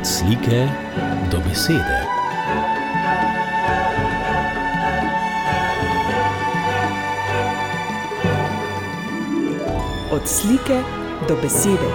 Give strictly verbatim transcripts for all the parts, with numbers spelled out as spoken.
slike do besede. Od slike do besede.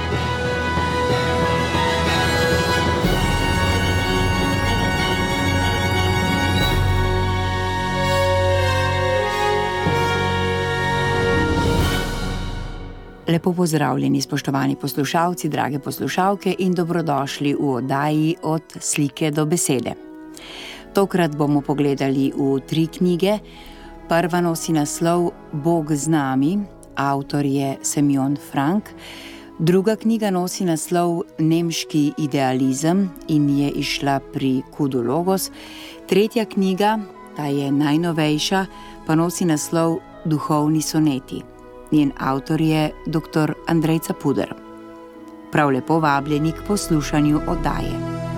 Lepo pozdravljeni, spoštovani poslušalci, drage poslušalke in dobrodošli v oddaji Od slike do besede. Tokrat bomo pogledali v tri knjige. Prva nosi naslov Bog z nami, avtor je Semjon Frank. Druga knjiga nosi naslov Nemški idealizem in je izšla pri Kudu Logos. Tretja knjiga, ta je najnovejša, pa nosi naslov Duhovni soneti. Njen avtor je doktor Andrej Capuder. Prav lepo vabljeni k poslušanju oddaje.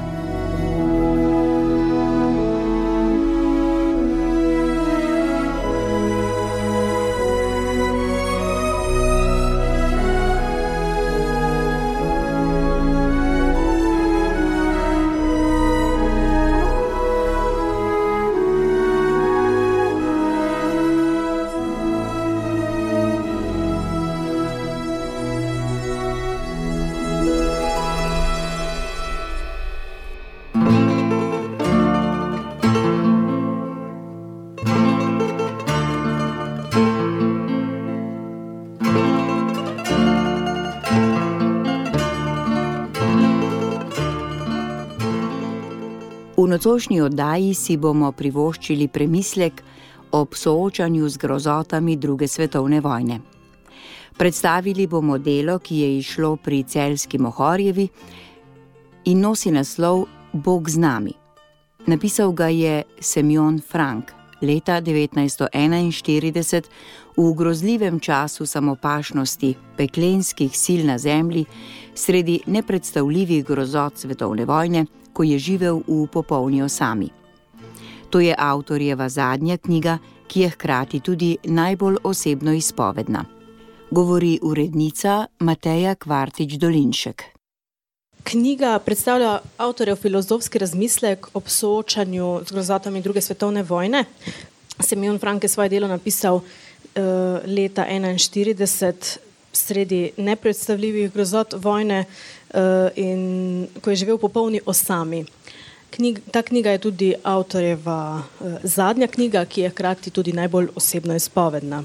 V nocojšnji oddaji si bomo privoščili premislek ob soočanju z grozotami druge svetovne vojne. Predstavili bomo delo, ki je izšlo pri Celjski Mohorjevi in nosi naslov Bog z nami. Napisal ga je Semjon Frank leta devetnajststo enainštirideset v grozljivem času samopašnosti peklenskih sil na zemlji sredi nepredstavljivih grozot svetovne vojne, ko je živel v popolni osami. To je avtorjeva zadnja knjiga, ki je hkrati tudi najbolj osebno izpovedna. Govori urednica Mateja Kvartič Dolinšek. Knjiga predstavlja avtorjev filozofski razmislek ob soočanju z grozotami druge svetovne vojne. Semjon Frank je svoje delo napisal uh, leta enainštirideset sredi nepredstavljivih grozot vojne uh, in ko je živel v popolni osami. Knjig, ta knjiga je tudi avtorjeva uh, zadnja knjiga, ki je hkrati tudi najbolj osebno izpovedna.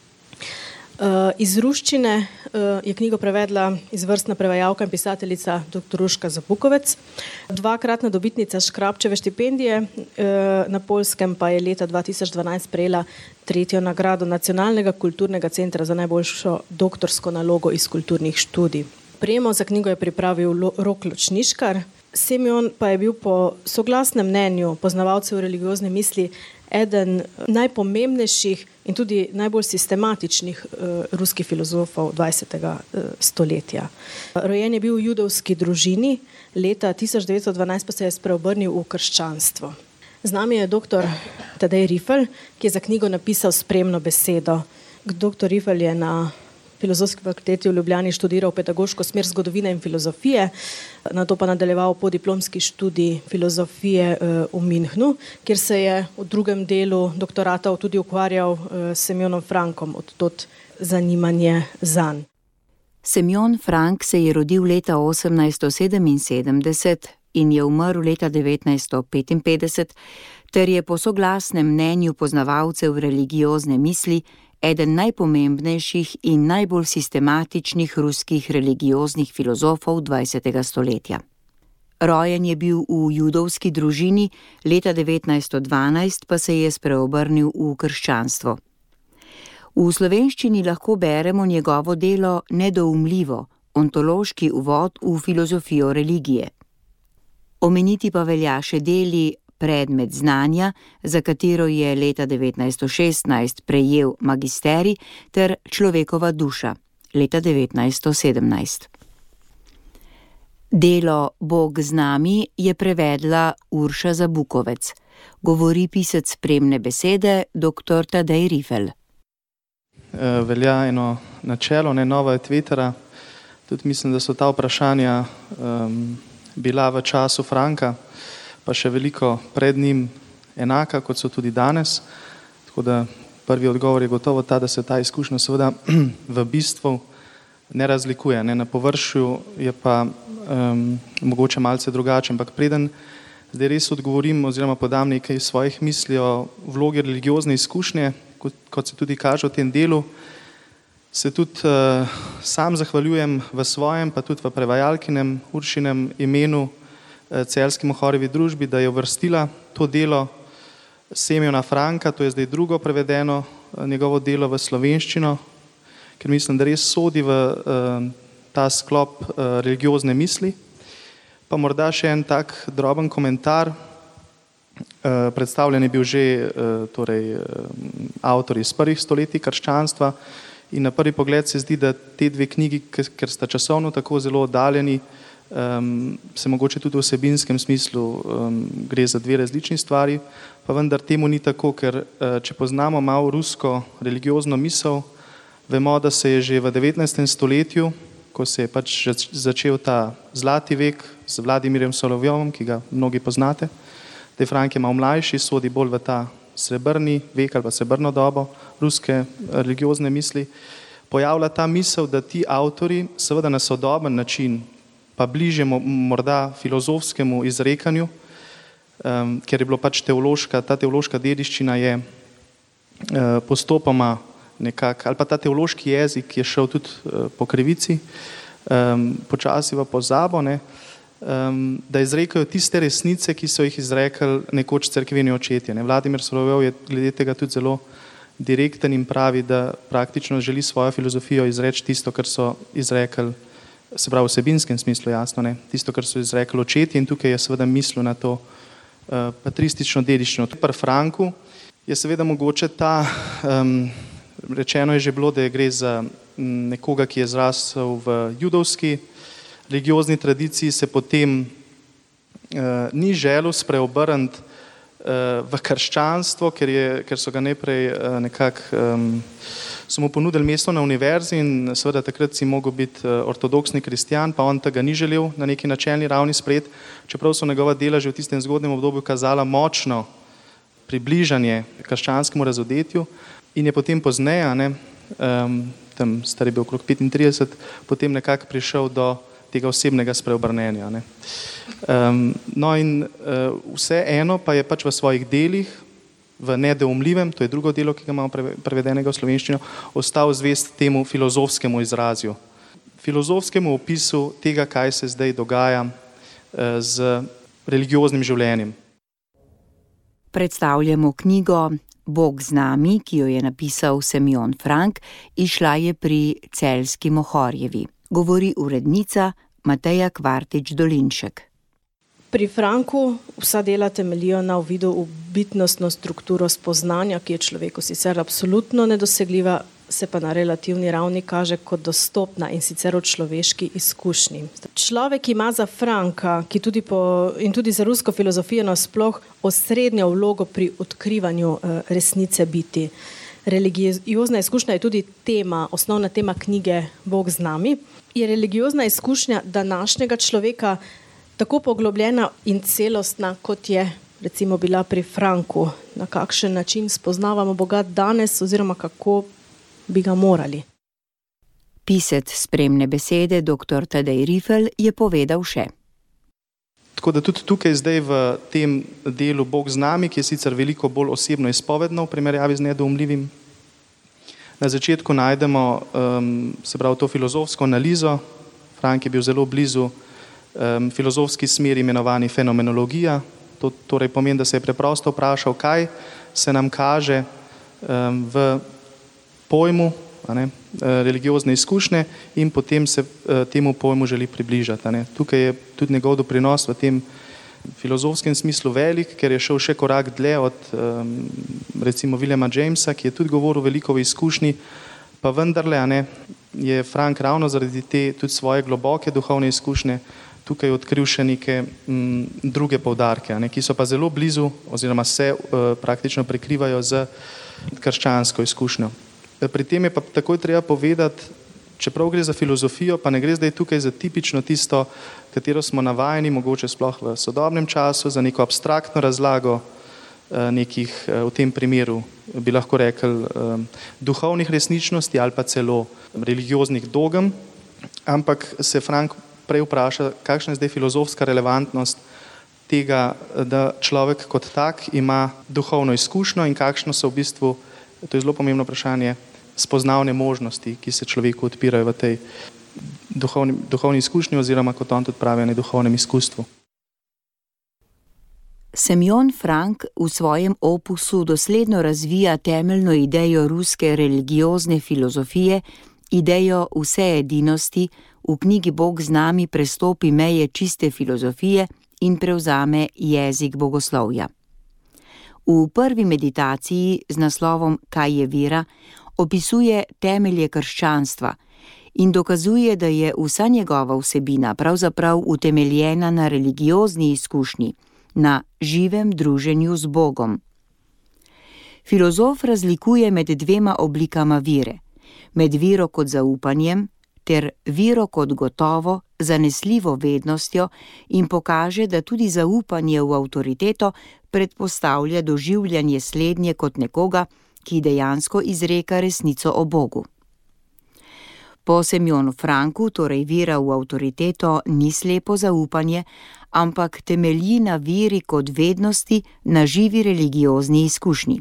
Uh, iz ruščine uh, je knjigo prevedla izvrstna prevajalka in pisateljica doktor Urška Zabukovec. Dvakratna dobitnica Škrabčeve štipendije, uh, na Poljskem pa je leta dva tisoč dvanajst prejela tretjo nagrado Nacionalnega kulturnega centra za najboljšo doktorsko nalogo iz kulturnih študij. Prijemo za knjigo je pripravil Rok Ločniškar. Semjon pa je bil po soglasnem mnenju poznavalcev religiozne misli eden najpomembnejših in tudi najbolj sistematičnih uh, ruskih filozofov dvajsetega uh, stoletja. Rojen je bil v judovski družini, leta tisoč devetsto dvanajst pa se je spreobrnil v krščanstvo. Z nami je doktor Tadej Rifl, ki je za knjigo napisal spremno besedo. Doktor Rifl je na Filozofski fakulteti v Ljubljani študiral pedagoško smer zgodovine in filozofije, nato pa nadaljeval podiplomski študij filozofije v Münchnu, kjer se je v drugem delu doktorata tudi ukvarjal s Semjonom Frankom, od tod zanimanje zanj. Semjon Frank se je rodil leta osemnajststo sedeminsedemdeset in je umrl leta devetnajststo petinpetdeset, ter je po soglasnem mnenju poznavalcev religiozne misli eden najpomembnejših in najbolj sistematičnih ruskih religioznih filozofov dvajsetega stoletja. Rojen je bil v judovski družini, leta devetnajststo dvanajst pa se je spreobrnil v krščanstvo. V slovenščini lahko beremo njegovo delo Nedoumljivo, ontološki uvod v filozofijo religije. Omeniti pa velja še deli Predmet znanja, za katero je leta devetnajststo šestnajst prejel magisterij, ter Človekova duša, leta devetnajststo sedemnajst. Delo Bog z nami je prevedla Urša Zabukovec. Govori pisec spremne besede doktor Tadej Rifl. Velja eno načelo, ne nova je Twittera. Tudi mislim, da so ta vprašanja um, bila v času Franka, pa še veliko pred njim enaka, kot so tudi danes. Tako da prvi odgovor je gotovo ta, da se ta izkušnja seveda v bistvu ne razlikuje. Ne? Na površju je pa um, mogoče malce drugače, ampak preden zdaj res odgovorim oziroma podam nekaj svojih misli o vlogi religiozne izkušnje, kot, kot se tudi kaže v tem delu, se tudi uh, sam zahvaljujem v svojem, pa tudi v prevajalkinem Uršinem imenu uh, Celjski Mohorjevi družbi, da je uvrstila to delo Semjona Franka, to je zdaj drugo prevedeno uh, njegovo delo v slovenščino, ker mislim, da res sodi v uh, ta sklop uh, religiozne misli. Pa morda še en tak droben komentar. Uh, predstavljen je bil že uh, torej, uh, avtor iz prvih stoletij krščanstva in na prvi pogled se zdi, da te dve knjigi, ker sta časovno tako zelo oddaljeni, um, se mogoče tudi v vsebinskem smislu um, gre za dve različni stvari, pa vendar temu ni tako, ker uh, če poznamo malo rusko religiozno misel, vemo, da se je že v devetnajstem stoletju, ko se je pač začel ta zlati vek z Vladimirjem Solovjovom, ki ga mnogi poznate, da je Frank je malo mlajši, sodi bolj v ta srebrni vek ali pa srebrno dobo ruske religiozne misli, pojavlja ta misel, da ti avtori seveda na sodoben način, pa bliže morda filozofskemu izrekanju, um, ker je bilo pač teološka, ta teološka dediščina je uh, postopoma nekako, ali pa ta teološki jezik je šel tudi uh, po krivici, um, počasi v pozabo, ne, um, da izrekajo tiste resnice, ki so jih izrekli nekoč cerkveni očetje. Ne. Vladimir Solovjov je glede tega tudi zelo direkten in pravi, da praktično želi svojo filozofijo izreči tisto, kar so izrekli, se pravi v vsebinskem smislu, jasno, ne, tisto, kar so izrekli očetje, in tukaj je seveda mislil na to uh, patristično dediščino. Pri Franku je seveda mogoče ta um, rečeno je že bilo, da je gre za nekoga, ki je zrasel v judovski religiozni tradiciji, se potem uh, ni želel spreobrniti uh, v krščanstvo, ker, je, ker so ga najprej uh, nekako um, so mu ponudili mesto na univerzi in seveda takrat si mogel biti uh, ortodoksni kristjan, pa on tega ni želel na neki načelni ravni sprejeti, čeprav so njegova dela že v tistem zgodnjem obdobju kazala močno približanje krščanskemu razodetju. In je potem pozneje, ne, um, tam star je bil okrog petintrideset, potem nekako prišel do tega osebnega spreobrnenja. Ne. Um, no in uh, vse eno pa je pač v svojih delih, v Nedoumljivem, to je drugo delo, ki ga imamo prevedenega v slovenščino, ostal zvest temu filozofskemu izrazju, filozofskemu opisu tega, kaj se zdaj dogaja uh, z religioznim življenjem. Predstavljamo knjigo Bog z nami, ki jo je napisal Semjon Frank, izšla je pri Celjski Mohorjevi. Govori urednica Mateja Kvartič Dolinšek. Pri Franku vsa dela temeljijo na uvidu v bitnostno strukturo spoznanja, ki je človeku sicer absolutno nedosegljiva, se pa na relativni ravni kaže kot dostopna in sicer v človeški izkušnji. Človek ima za Franka, ki tudi po, in tudi za rusko filozofijo nasploh, osrednjo vlogo pri odkrivanju uh, resnice biti. Religiozna izkušnja je tudi tema, osnovna tema knjige Bog z nami. Je religiozna izkušnja današnjega človeka tako poglobljena in celostna, kot je recimo bila pri Franku? Na kakšen način spoznavamo Boga danes oziroma kako bi ga morali? Pisec spremne besede dr. Tadej Rifel je povedal še. Tako da tudi tukaj zdaj v tem delu Bog z nami, ki je sicer veliko bolj osebno izpovedno v primerjavi z Nedoumljivim, na začetku najdemo um, se pravi to filozofsko analizo. Frank je bil zelo blizu um, filozofski smeri imenovani fenomenologija. To torej pomeni, da se je preprosto vprašal, kaj se nam kaže um, v pojmu a ne, religiozne izkušnje in potem se uh, temu pojmu želi približati. A ne. Tukaj je tudi njegov doprinos v tem filozofskem smislu velik, ker je šel še korak dlje od um, recimo Williama Jamesa, ki je tudi govoril veliko o izkušnji, pa vendarle a ne, je Frank ravno zaradi te tudi svoje globoke duhovne izkušnje tukaj odkril še neke m, druge poudarke, a ne, ki so pa zelo blizu oziroma se uh, praktično prekrivajo z krščansko izkušnjo. Pri tem je pa takoj treba povedati, čeprav gre za filozofijo, pa ne gre zdaj tukaj za tipično tisto, katero smo navajeni, mogoče sploh v sodobnem času, za neko abstraktno razlago nekih, v tem primeru bi lahko rekli, duhovnih resničnosti ali pa celo religioznih dogem, ampak se Frank prej vpraša, kakšna je zdaj filozofska relevantnost tega, da človek kot tak ima duhovno izkušnjo in kakšno so v bistvu, to je zelo pomembno vprašanje, spoznavne možnosti, ki se človeku odpirajo v tej duhovni, duhovni izkušnji oziroma, kot on tudi pravi, na duhovnem izkustvu. Semjon Frank v svojem opusu dosledno razvija temeljno idejo ruske religiozne filozofije, idejo vseedinosti, v knjigi Bog z nami prestopi meje čiste filozofije in prevzame jezik bogoslovja. V prvi meditaciji z naslovom Kaj je vera opisuje temelje krščanstva in dokazuje, da je vsa njegova vsebina pravzaprav utemeljena na religiozni izkušnji, na živem druženju z Bogom. Filozof razlikuje med dvema oblikama vere, med vero kot zaupanjem ter vero kot gotovo, zanesljivo vednostjo in pokaže, da tudi zaupanje v avtoriteto predpostavlja doživljanje slednje kot nekoga, ki dejansko izreka resnico o Bogu. Po Semjonu Franku torej vera v avtoriteto ni slepo zaupanje, ampak temelji na veri kot vednosti, na živi religiozni izkušnji.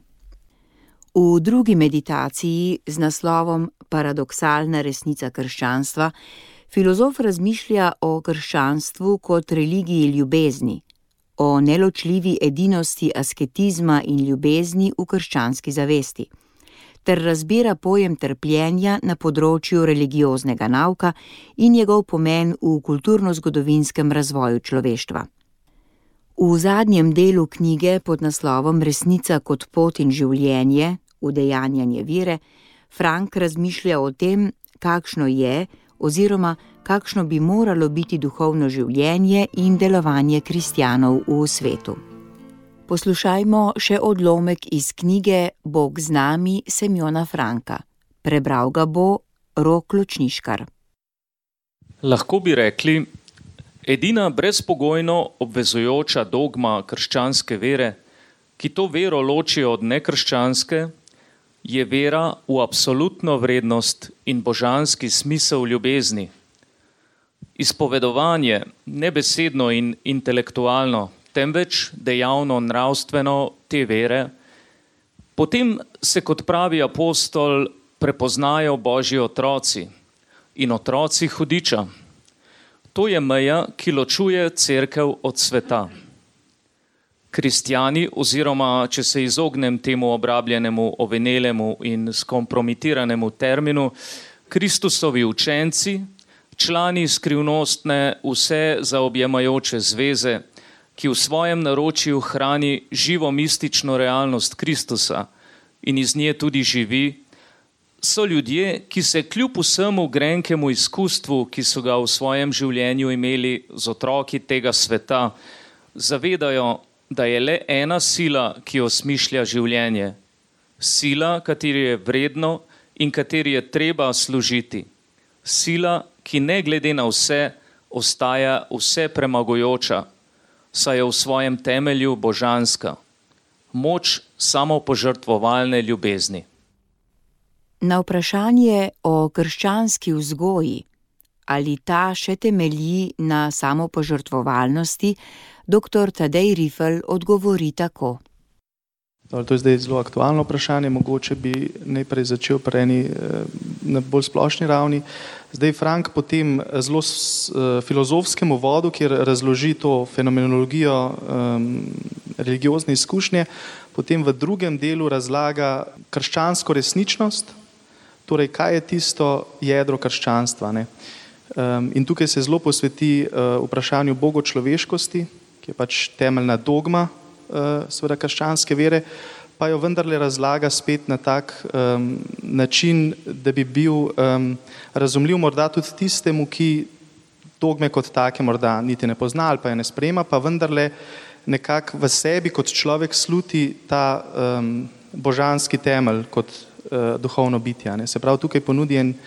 V drugi meditaciji z naslovom Paradoksalna resnica krščanstva filozof razmišlja o krščanstvu kot religiji ljubezni, o neločljivi edinosti asketizma in ljubezni v krščanski zavesti, ter razbira pojem trpljenja na področju religioznega nauka in njegov pomen v kulturno-zgodovinskem razvoju človeštva. V zadnjem delu knjige pod naslovom Resnica kot pot in življenje, udejanjanje vere, Frank razmišlja o tem, kakšno je oziroma kakšno bi moralo biti duhovno življenje in delovanje kristjanov v svetu. Poslušajmo še odlomek iz knjige Bog z nami Semjona Franka. Prebral ga bo Rok Ločniškar. Lahko bi rekli, edina brezpogojno obvezujoča dogma krščanske vere, ki to vero loči od nekrščanske, je vera v absolutno vrednost in božanski smisel ljubezni. Izpovedovanje, nebesedno in intelektualno, temveč dejavno nravstveno te vere, potem se, kot pravi apostol, prepoznajo Božji otroci in otroci hudiča. To je meja, ki ločuje cerkev od sveta. Kristjani, oziroma, če se izognem temu obrabljenemu, ovenelemu in skompromitiranemu terminu, Kristusovi učenci, člani skrivnostne vse zaobjemajoče zveze, ki v svojem naročju hrani živo mistično realnost Kristusa in iz nje tudi živi, so ljudje, ki se kljub vsemu grenkemu izkustvu, ki so ga v svojem življenju imeli z otroki tega sveta, zavedajo, da je le ena sila, ki osmišlja življenje. Sila, kateri je vredno in kateri je treba služiti. Sila, ki ne glede na vse, ostaja vse premagujoča, saj je v svojem temelju božanska. Moč samopožrtvovalne ljubezni. Na vprašanje o krščanski vzgoji, ali ta še temelji na samopožrtvovalnosti, doktor Tadej Rifl odgovori tako. To je zdaj zelo aktualno vprašanje, mogoče bi najprej začel pri eni na bolj splošni ravni. Zdaj Frank po tem zelo filozofskem uvodu, kjer razloži to fenomenologijo um, religiozne izkušnje, potem v drugem delu razlaga krščansko resničnost, torej kaj je tisto jedro krščanstva. Ne? Um, in tukaj se zelo posveti uh, vprašanju bogočloveškosti, ki je pač temeljna dogma seveda krščanske vere, pa jo vendarle razlaga spet na tak um, način, da bi bil um, razumljiv morda tudi tistemu, ki dogme kot take morda niti ne pozna ali pa je ne sprejema, pa vendarle nekako v sebi kot človek sluti ta um, božanski temelj kot uh, duhovno bitje. Ne. Se pravi, tukaj ponudi en,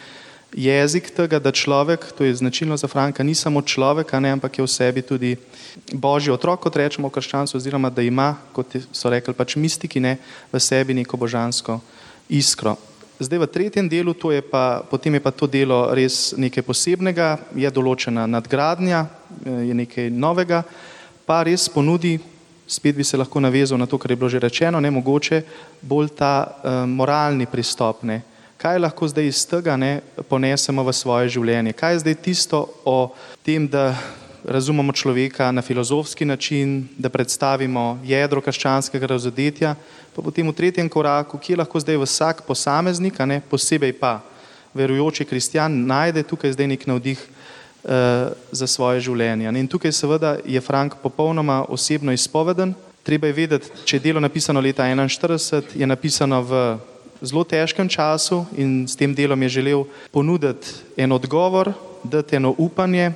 jezik tega, da človek, to je značilno za Franka, ni samo človek, a ne, ampak je v sebi tudi božji otrok, kot rečemo v krščanstvu, oziroma da ima, kot so rekli pač mistiki, ne, v sebi neko božansko iskro. Zdaj v tretjem delu, to je pa, potem je pa to delo res nekaj posebnega, je določena nadgradnja, je nekaj novega, pa res ponudi, spet bi se lahko navezal na to, kar je bilo že rečeno, ne, mogoče bolj ta uh, moralni pristop, ne. Kaj lahko zdaj iz tega, ne, ponesemo v svoje življenje? Kaj je zdaj tisto o tem, da razumemo človeka na filozofski način, da predstavimo jedro krščanskega razodetja, pa potem v tretjem koraku, kje lahko zdaj vsak posameznik, a ne, posebej pa verujoči kristjan, najde tukaj zdaj nek navdih uh, za svoje življenje. In tukaj seveda je Frank popolnoma osebno izpoveden. Treba je vedeti, če je delo napisano leta enainštirideset, je napisano v zelo težkem času in s tem delom je želel ponuditi en odgovor, dati eno upanje,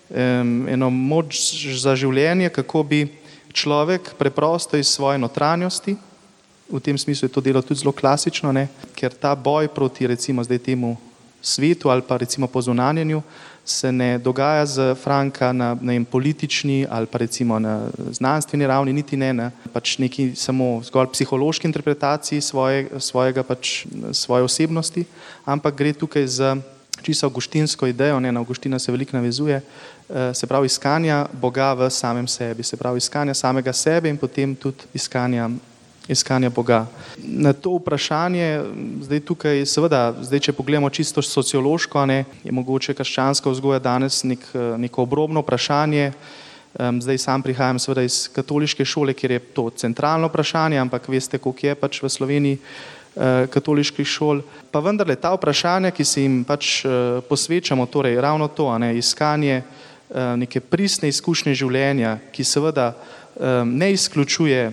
eno moč za življenje, kako bi človek preprosto iz svoje notranjosti, v tem smislu je to delo tudi zelo klasično, ne, ker ta boj proti recimo zdaj temu svetu ali pa recimo po zunanjenju se ne dogaja z Franka na, na politični ali pa recimo na znanstveni ravni, niti ne na pač neki samo zgolj psihološki interpretaciji svoje, svojega pač, svoje osebnosti, ampak gre tukaj za čisto avguštinsko idejo, ne, na Avguština se veliko navezuje, se pravi iskanja Boga v samem sebi, se pravi iskanja samega sebe in potem tudi iskanja, iskanja Boga. Na to vprašanje, zdaj tukaj seveda, zdaj če pogledamo čisto sociološko, ne, je mogoče krščanska vzgoja danes nek, neko obrobno vprašanje, zdaj sam prihajam seveda iz katoliške šole, kjer je to centralno vprašanje, ampak veste, koliko je pač v Sloveniji katoliških šol, pa vendarle ta vprašanja, ki se jim pač posvečamo, torej ravno to, ne, iskanje neke pristne izkušnje življenja, ki seveda ne izključuje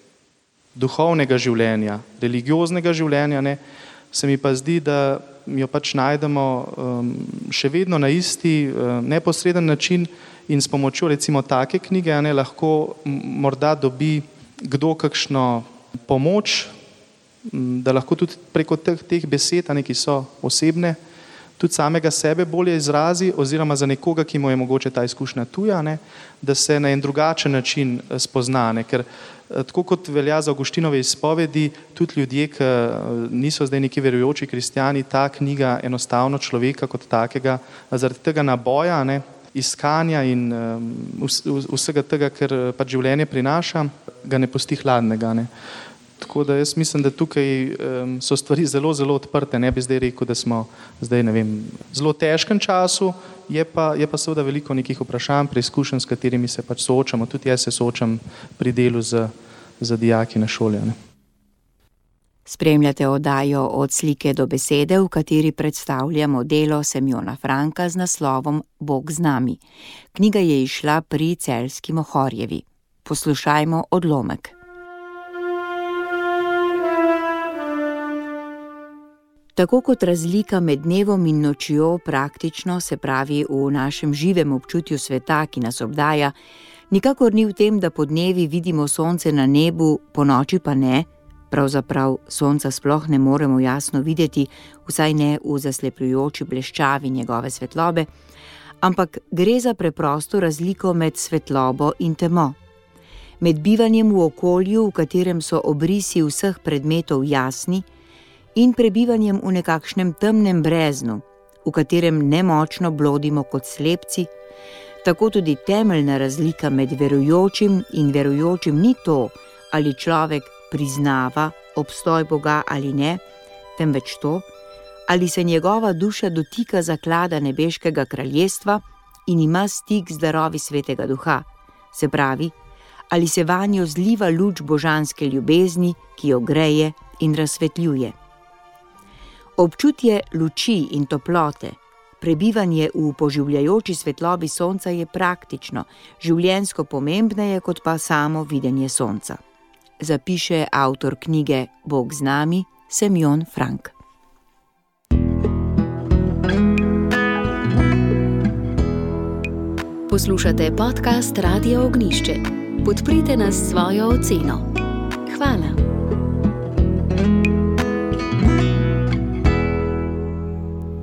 duhovnega življenja, religioznega življenja, ne, se mi pa zdi, da jo pač najdemo še vedno na isti neposreden način in s pomočjo recimo take knjige, ne, lahko morda dobi kdo kakšno pomoč, da lahko tudi preko teh, teh besed, ki so osebne, tudi samega sebe bolje izrazi, oziroma za nekoga, ki mu je mogoče ta izkušnja tuja, ne, da se na en drugačen način spozna, ne, ker tako kot velja za Avguštinove izpovedi, tudi ljudje, ki niso zdaj neki verujoči kristjani, ta knjiga enostavno človeka kot takega, zaradi tega naboja, ne, iskanja in um, vsega tega, kar pač življenje prinaša, ga ne pusti hladnega, ne. Tako da jaz mislim, da tukaj um, so stvari zelo, zelo odprte. Ne bi zdaj rekel, da smo zdaj, ne vem, v zelo težkem času, je pa, je pa seveda veliko nekih vprašanj, preizkušenj, s katerimi se pač soočamo. Tudi jaz se soočam pri delu z, z dijaki na šoli. Ne. Spremljate oddajo Od slike do besede, v kateri predstavljamo delo Semjona Franka z naslovom Bog z nami. Knjiga je izšla pri Celjski Mohorjevi. Poslušajmo odlomek. Tako kot razlika med dnevom in nočjo praktično, se pravi v našem živem občutju sveta, ki nas obdaja, nikakor ni v tem, da po dnevi vidimo sonce na nebu, po noči pa ne, pravzaprav sonca sploh ne moremo jasno videti, vsaj ne v zaslepljujoči bleščavi njegove svetlobe, ampak gre za preprosto razliko med svetlobo in temo. Med bivanjem v okolju, v katerem so obrisi vseh predmetov jasni, in prebivanjem v nekakšnem temnem breznu, v katerem nemočno blodimo kot slepci, tako tudi temeljna razlika med verujočim in verujočim ni to, ali človek priznava obstoj Boga ali ne, temveč to, ali se njegova duša dotika zaklada nebeškega kraljestva in ima stik z darovi Svetega Duha, se pravi, ali se vanjo zliva luč božanske ljubezni, ki jo greje in razsvetljuje. Občutje luči in toplote, prebivanje v poživljajoči svetlobi sonca je praktično, življenjsko pomembneje kot pa samo videnje sonca. Zapiše avtor knjige Bog z nami, Semjon Frank. Poslušate podcast Radia Ognišče. Podprite nas s svojo oceno. Hvala. In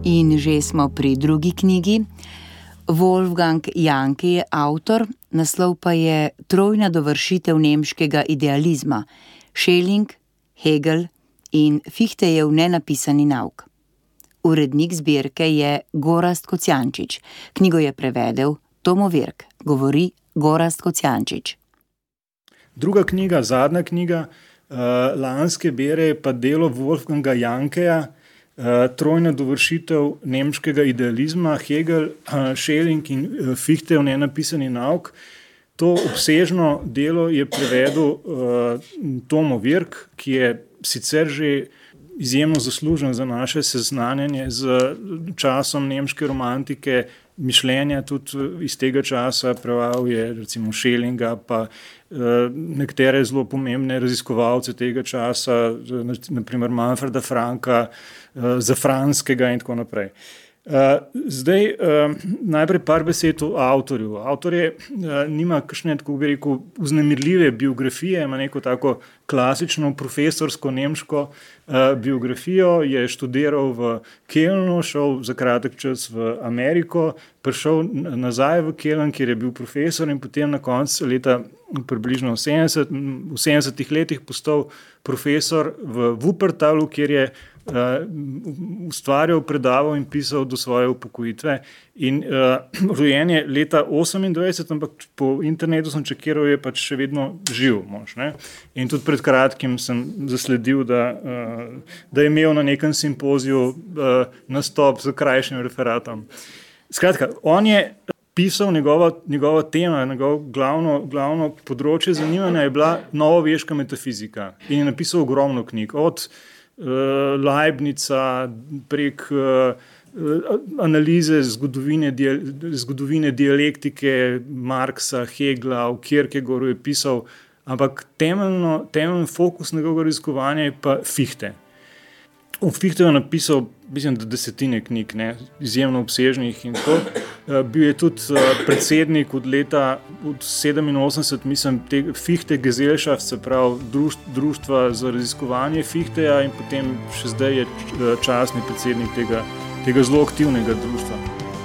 že smo pri drugi knjigi. Wolfgang Janke je avtor, naslov pa je Trojna dovršitev nemškega idealizma, Schelling, Hegel in Fichtejev nenapisani nauk. Urednik zbirke je Gorazd Kocijančič. Knjigo je prevedel Tomo Virk, govori Gorazd Kocijančič. Druga knjiga, zadnja knjiga uh, lanske bere je pa delo Wolfganga Jankeja, uh, Trojna dovršitev nemškega idealizma, Hegel, uh, Schelling in uh, Fichtejev nenapisani nauk. To obsežno delo je prevedel uh, Tomo Virk, ki je sicer že izjemno zaslužen za naše seznanjanje z časom nemške romantike, mišljenja tudi iz tega časa, preval je recimo Schellinga, pa uh, nekatere zelo pomembne raziskovalce tega časa, naprimer Manfreda Franka, uh, Zafranskega in tako naprej. Uh, zdaj, uh, najprej par besed o avtorju. Avtor je, uh, nima kakšne, tako bi rekel, vznemirljive biografije, ima neko tako klasično profesorsko nemško uh, biografijo, je študiral v Kölnu, šel za kratek čas v Ameriko, prišel nazaj v Köln, kjer je bil profesor in potem na koncu leta približno v sedemdesetih letih postal profesor v Wuppertalu, kjer je Uh, ustvarjal, predaval in pisal do svoje upokojitve. In uh, rojen je leta osemindvajset, ampak po internetu sem čekiral, je pač še vedno živ mož. Ne? In tudi pred kratkim sem zasledil, da, uh, da je imel na nekem simpoziju uh, nastop z krajšim referatom. Skratka, on je pisal, njegova, njegova tema, njegovo glavno, glavno področje zanimanja je bila novoveška metafizika. In je napisal ogromno knjig, od Leibnica prek uh, analize zgodovine, zgodovine dialektike Marxa, Hegla, v Kierkegaardu je pisal, ampak temeljno, temeljno fokus njegovega raziskovanja je pa Fichte. V Fichte je napisal, mislim, da desetine knjig, ne, izjemno obsežnih in tako. Uh, bil je tudi uh, predsednik od leta od sedeminosemdeset, mislim, te Fichte Gesellschaft, se pravi društv, društva za raziskovanje Fichteja in potem še zdaj je uh, častni predsednik tega, tega zelo aktivnega društva.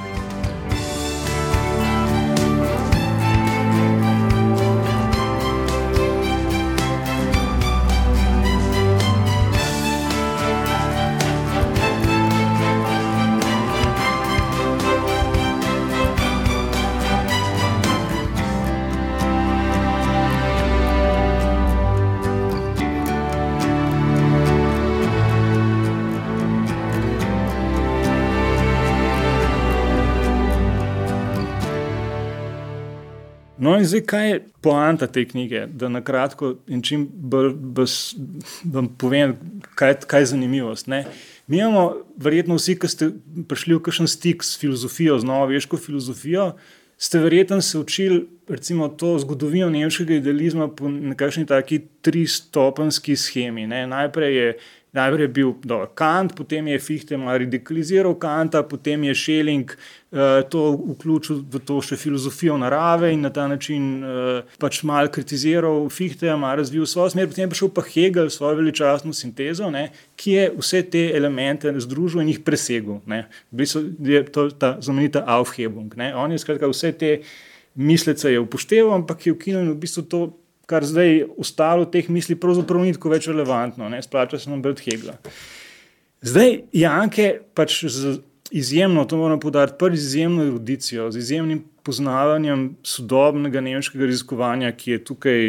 No in zdaj, kaj je poanta te knjige, da na kratko in čim bolj vam povem, kaj, kaj je zanimivost. Ne? Mi imamo verjetno vsi, ki ste prišli v kakšen stik s filozofijo, z novoveško filozofijo, ste verjetno se učili recimo to zgodovino nemškega idealizma po nekakšni taki tristopenski schemi. Ne? Najprej je Najprej je bil dobro, Kant, potem je Fichte malo radikaliziral Kanta, potem je Schelling uh, to vključil v to še filozofijo narave in na ta način uh, pač malo kritiziral Fichteja, malo razvil svojo smer, potem je prišel pa Hegel svojo veličastno sintezo, ne, ki je vse te elemente združil in jih presegel. Ne. V bistvu je to ta znamenita Aufhebung. Ne. On je skratka vse te mislece je upošteval, ampak je ukinil v bistvu to, kar zdaj ostalo teh misli pravzaprav ni tako več relevantno, ne, splača se nam brati Hegla. Zdaj, Janke pač z izjemno, to moram poudariti, prvi z izjemno erudicijo, z izjemnim poznavanjem sodobnega nemškega raziskovanja, ki je tukaj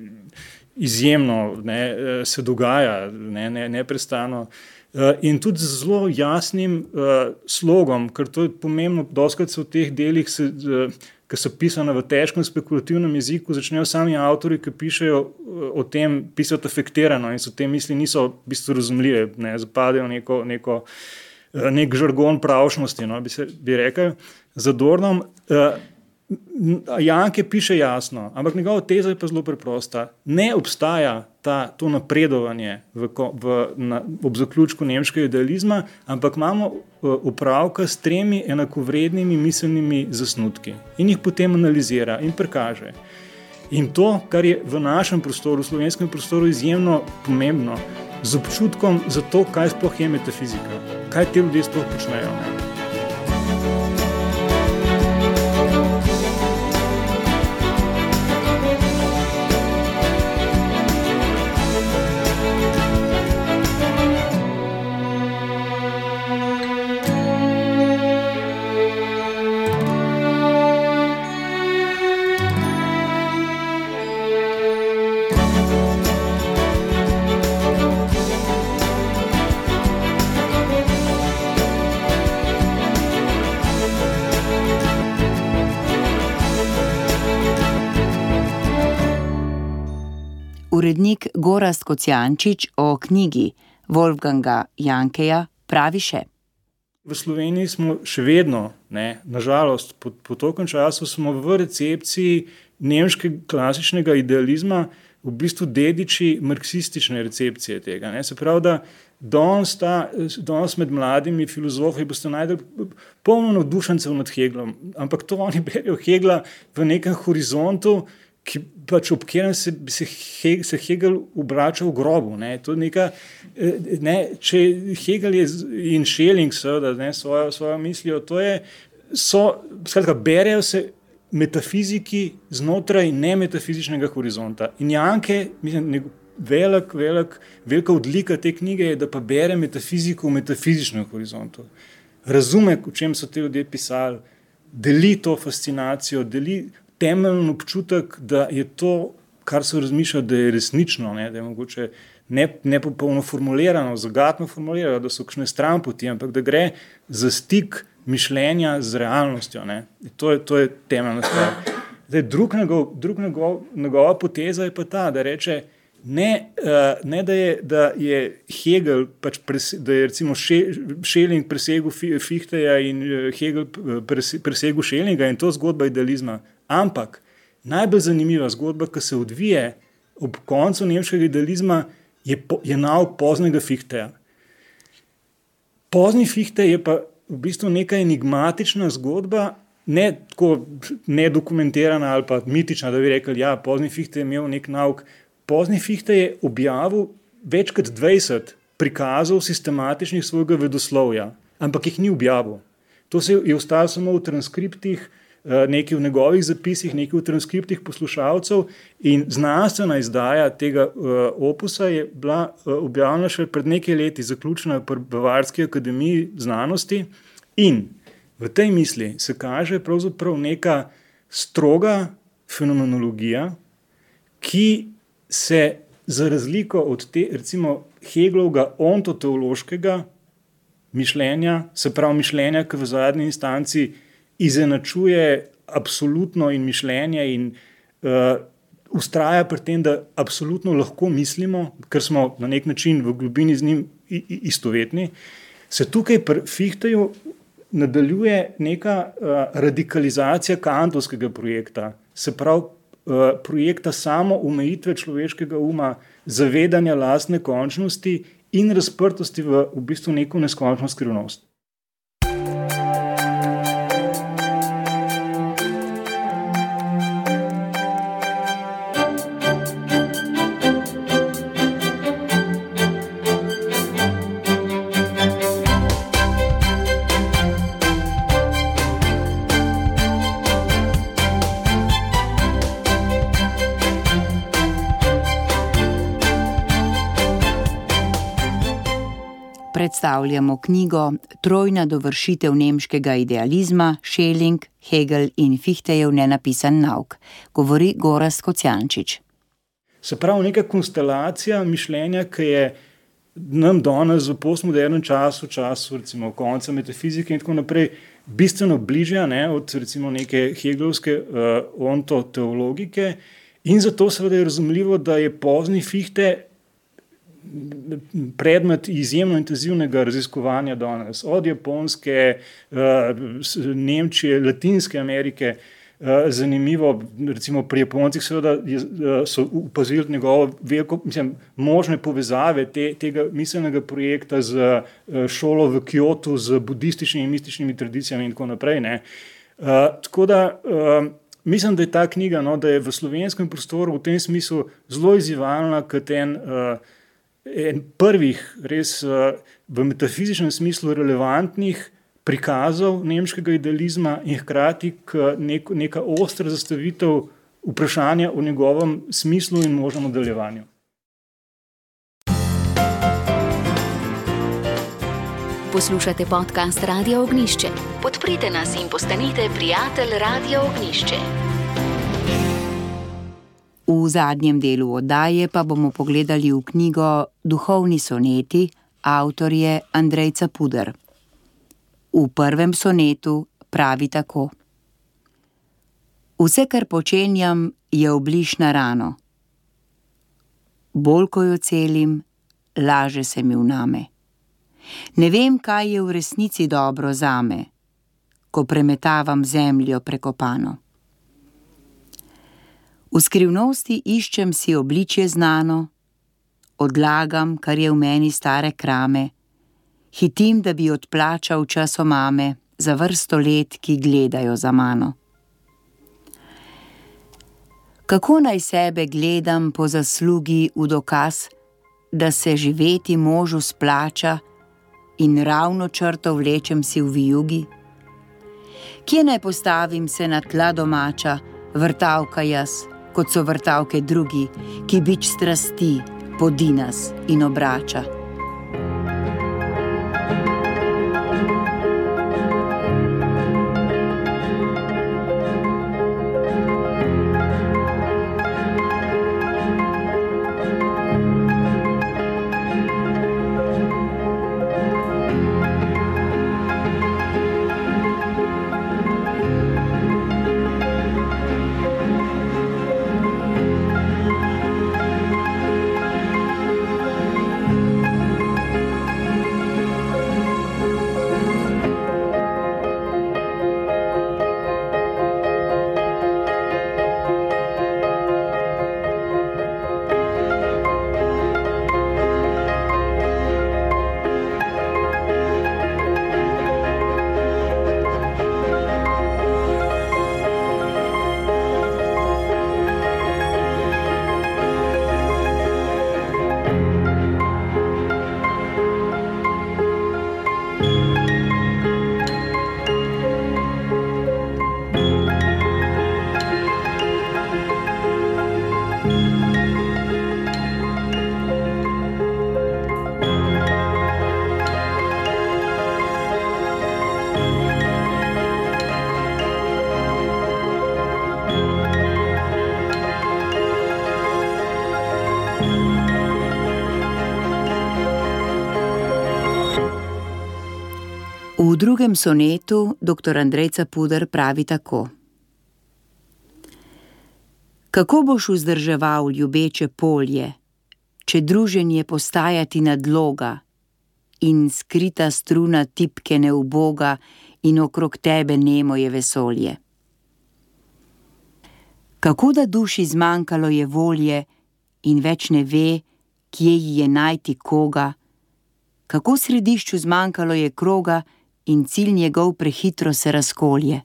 izjemno ne, se dogaja, ne, ne, neprestano, in tudi z zelo jasnim uh, slogom, ker to je pomembno, doskrat se v teh delih se uh, ki so pisane v težkem spekulativnem jeziku, začnejo sami avtori, ki pišejo o tem, pisati afektirano in so te misli niso v bistvu razumljive, ne, zapadejo neko, neko, nek žargon pravšnosti, no, bi, se, bi rekel. Za Dornom, uh, Janke piše jasno, ampak njegova teza je pa zelo preprosta. Ne obstaja ta, to napredovanje v, v, na, ob zaključku nemškega idealizma, ampak imamo opravka s tremi enakovrednimi miselnimi zasnutki in jih potem analizira in prikaže. In to, kar je v našem prostoru, v slovenskem prostoru izjemno pomembno, z občutkom za to, kaj sploh je metafizika, kaj te ljudje sploh počnejo. Ne? Urednik Gorazd Kocijančič o knjigi Wolfganga Jankeja pravi še: V Sloveniji smo še vedno, ne, nažalost, po, po tokom času smo v recepciji nemškega klasičnega idealizma v bistvu dediči marksistične recepcije tega. Ne. Se pravi, da danes, ta, danes med mladimi filozofi boste najdeli polno navdušencev nad Heglom, ampak to oni berijo Hegla v nekem horizontu, ki pač ob katerem se, se, Hegel, se Hegel obrača v grobu. Ne. To neka, ne, če Hegel je in Schelling seveda, ne, svojo, svojo mislijo, to je, so, skratka, berejo se metafiziki znotraj nemetafizičnega horizonta. In Janke, mislim, velik, velik, velika odlika te knjige je, da pa bere metafiziko v metafizičnem horizontu. Razume, o čem so te ljudje pisali, deli to fascinacijo, deli temeljni občutek, da je to, kar so razmišljali, da je resnično, ne, da je mogoče ne, ne popolno formulirano, zagatno formulirano, da so kakšne stranpoti, ampak da gre za stik mišljenja z realnostjo. Ne. To je, to je temeljna stvar. Zdaj, drug njegov, drug njegov, njegova poteza je pa ta, da reče, ne, uh, ne da, je, da je Hegel, pač prese, da je recimo Schelling presegel Fichteja in Hegel presegel Schellinga in to zgodba idealizma, ampak najbolj zanimiva zgodba, ki se odvije ob koncu nemškega idealizma, je, po, je nauk poznega Fichteja. Pozni Fichte je pa v bistvu neka enigmatična zgodba, ne tako nedokumentirana ali pa mitična, da bi rekli, ja, pozni Fichte je imel nek nauk. Pozni Fichte je objavil več kot dvajset prikazov sistematičnih svojega vedoslovja, ampak jih ni objavil. To se je ostalo samo v transkriptih, nekaj v njegovih zapisih, nekaj v transkriptih poslušalcev in znanstvena izdaja tega uh, opusa je bila uh, objavljena še pred nekaj leti, zaključena pri Bavarski akademiji znanosti in v tej misli se kaže pravzaprav neka stroga fenomenologija, ki se za razliko od te, recimo Heglovega ontoteološkega mišljenja, se pravi mišljenja, ki v zadnji instanci izenačuje absolutno in mišljenje in uh, ustraja pri tem, da absolutno lahko mislimo, ker smo na nek način v globini z njim istovetni, se tukaj pri Fichteju nadaljuje neka uh, radikalizacija kantovskega projekta, se pravi uh, projekta samo omejitve človeškega uma, zavedanja lastne končnosti in razprtosti v, v bistvu neko neskončno skrivnost. Predstavljamo knjigo Trojna dovršitev nemškega idealizma, Schelling, Hegel in Fichtejev nenapisan nauk, govori Gorazd Kocijančič. Se pravi, neka konstelacija mišljenja, ki je nam danes v postmodernem času, času recimo konca metafizike in tako naprej, bistveno bližja, ne, od recimo neke hegelovske uh, ontoteologike in zato seveda je razumljivo, da je pozni Fichte predmet izjemno intenzivnega raziskovanja danes, od Japonske, Nemčije, Latinske Amerike. Zanimivo, recimo pri Japoncih seveda so upazili njegovo veliko, mislim, možne povezave te, tega miselnega projekta z šolo v Kyotu, z budističnimi in mističnimi tradicijami in tako naprej. Ne. Tako da mislim, da je ta knjiga, no, da je v slovenskem prostoru v tem smislu zelo izzivalna kot en en prvih res v metafizičnem smislu relevantnih prikazov nemškega idealizma in hkrati nek, neka ostra zastavitev vprašanja o njegovem smislu in možnem nadaljevanju. Poslušate podcast Radio Ognjišče. Podprite nas in postanite prijatelj Radio Ognjišče. V zadnjem delu oddaje pa bomo pogledali v knjigo Duhovni soneti, avtor je Andrej Capuder. V prvem sonetu pravi tako: Vse, kar počenjam, je obliž na rano. Bolj ko jo celim, laže se mi vname. Ne vem, kaj je v resnici dobro zame, ko premetavam zemljo prekopano. V skrivnosti iščem si obličje znano, odlagam, kar je v meni stare krame, hitim, da bi odplačal časomame za vrsto let, ki gledajo za mano. Kako naj sebe gledam po zaslugi v dokaz, da se živeti možu splača in ravno črto vlečem si v vijugi? Kje naj postavim se na tla domača, vrtavka jaz, kot so vrtavke drugi, ki bič strasti podi nas in obrača? V drugem sonetu doktor Andrej Capuder pravi tako: Kako boš vzdrževal ljubeče polje, če druženje postaja ti nadloga in skrita struna tipke neuboga in okrog tebe nemo je vesolje? Kako da duši zmanjkalo je volje in več ne ve, kje ji je najti koga? Kako središču zmanjkalo je kroga in cilj njegov prehitro se razkolje?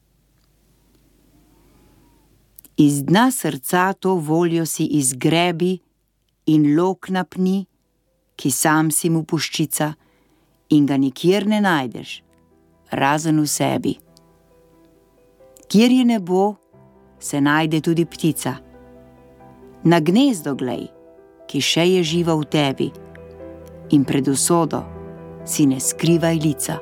Iz dna srca to voljo si izgrebi in lok napni, ki sam si mu puščica in ga nikjer ne najdeš, razen v sebi. Kjer je nebo, se najde tudi ptica. Na gnezdo glej, ki še je živa v tebi, in pred usodo si ne skrivaj lica.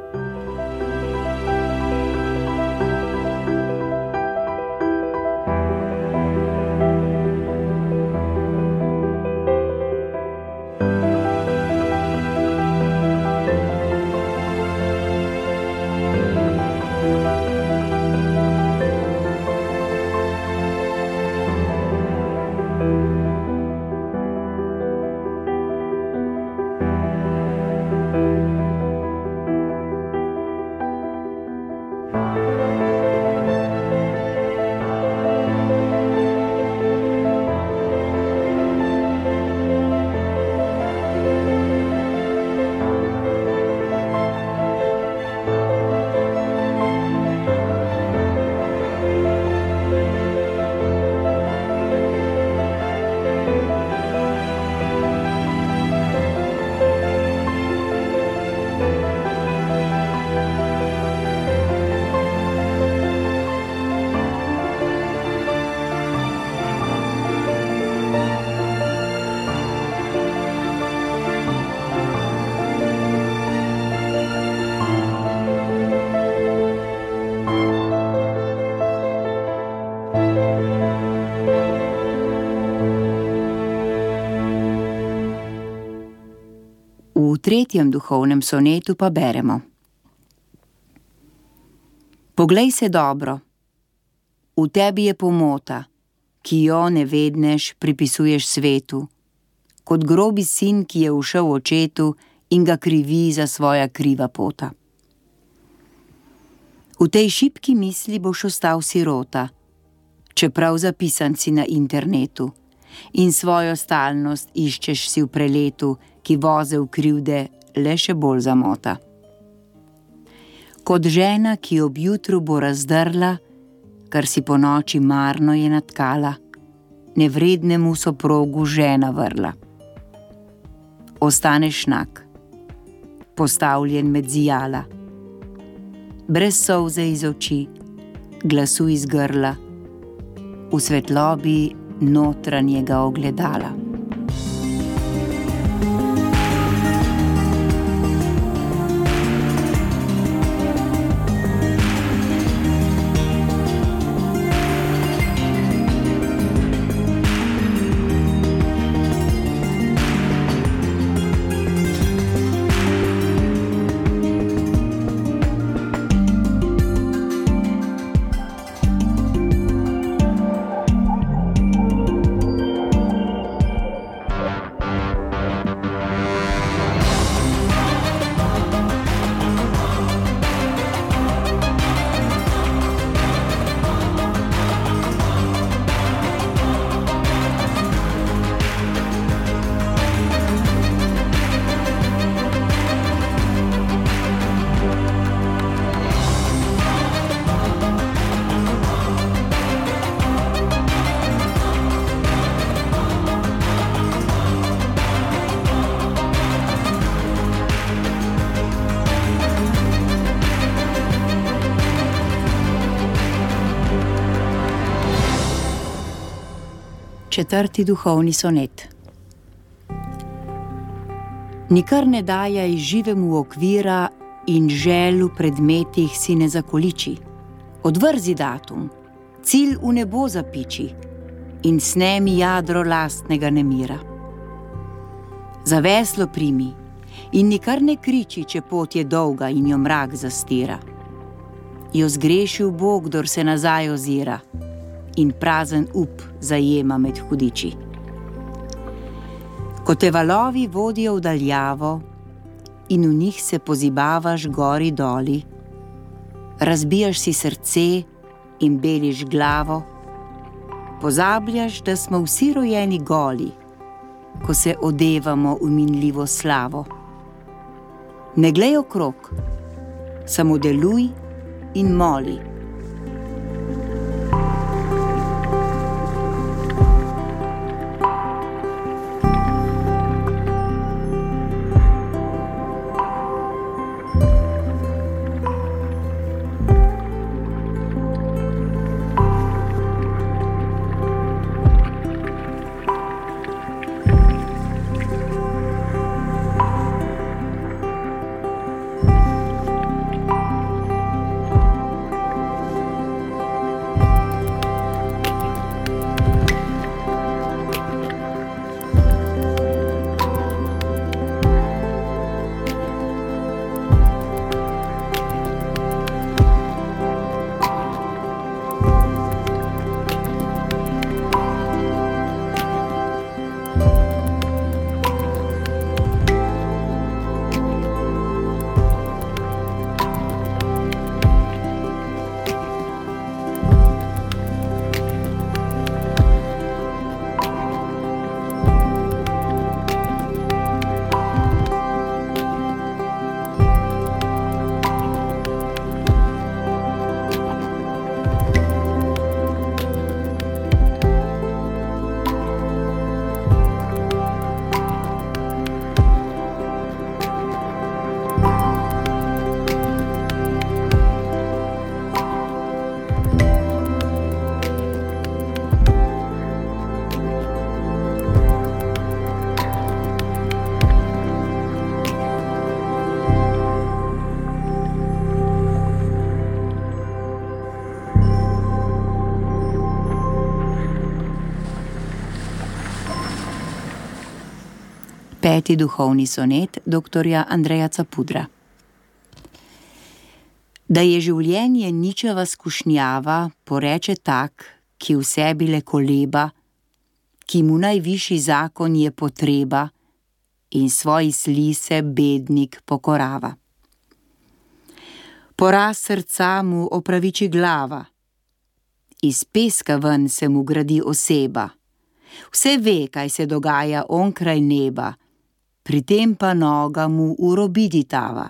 V tretjem duhovnem sonetu pa beremo: Poglej se dobro, v tebi je pomota, ki jo nevednež pripisuješ svetu kot grobi sin, ki je ušel očetu in ga krivi za svoja kriva pota. V tej šibki misli boš ostal sirota, čeprav zapisan si na internetu in svojo stalnost iščeš si v preletu, ki voze v krivde le še bolj zamota. Kot žena, ki ob jutru bo razdrla, kar si po noči marno je natkala, nevrednemu soprogu žena vrla. Ostaneš nag, postavljen med zijala, brez solze iz oči, glasu iz grla, v svetlobi notranjega ogledala. Četrti duhovni sonet. Nikar ne dajaj živemu okvira in želju predmetih si ne zakoliči. Odvrzi datum, cilj v nebo zapiči in snemi jadro lastnega nemira. Za veslo primi in nikar ne kriči, če pot je dolga in jo mrak zastira. Jo zgrešil Bog, kdor se nazaj ozira in prazen up zajema med hudiči. Ko te valovi vodijo v daljavo in v njih se pozibavaš gori doli, razbijaš si srce in beliš glavo, pozabljaš, da smo vsi rojeni goli, ko se odevamo v minljivo slavo. Ne glej okrog, samo deluj in moli. Peti duhovni sonet doktorja Andreja Capudra. Da je življenje ničeva skušnjava, poreče tak, ki v sebi le koleba, ki mu najvišji zakon je potreba in svoji slise bednik pokorava. Poraz srca mu opraviči glava, iz peska ven se mu gradi oseba, vse ve, kaj se dogaja onkraj neba, pri tem pa noga mu urobidi tava.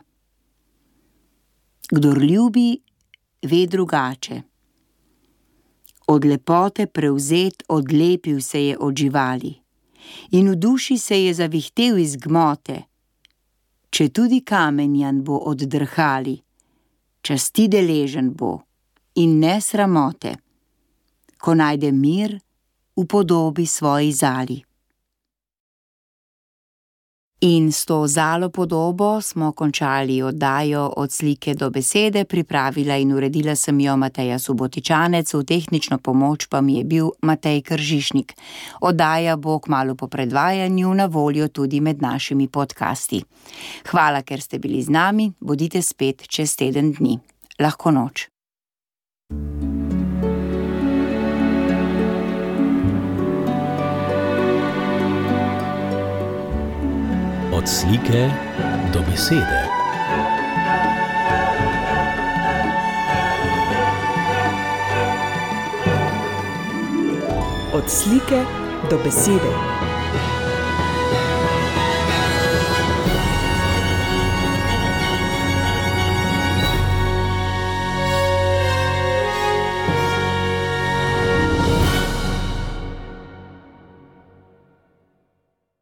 Kdor ljubi, ve drugače. Od lepote prevzet odlepil se je od živali in v duši se je zavihtel iz gmote. Če tudi kamenjan bo od drhali, časti deležen bo in ne sramote, ko najde mir v podobi svoji zali. In s to zalo podobo smo končali oddajo Od slike do besede. Pripravila in uredila sem jo Mateja Subotičanec, v tehnično pomoč pa mi je bil Matej Kržišnik. Oddaja bo kmalu po predvajanju na voljo tudi med našimi podcasti. Hvala, ker ste bili z nami, bodite spet čez teden dni. Lahko noč. Od slike do besede. Od slike do besede.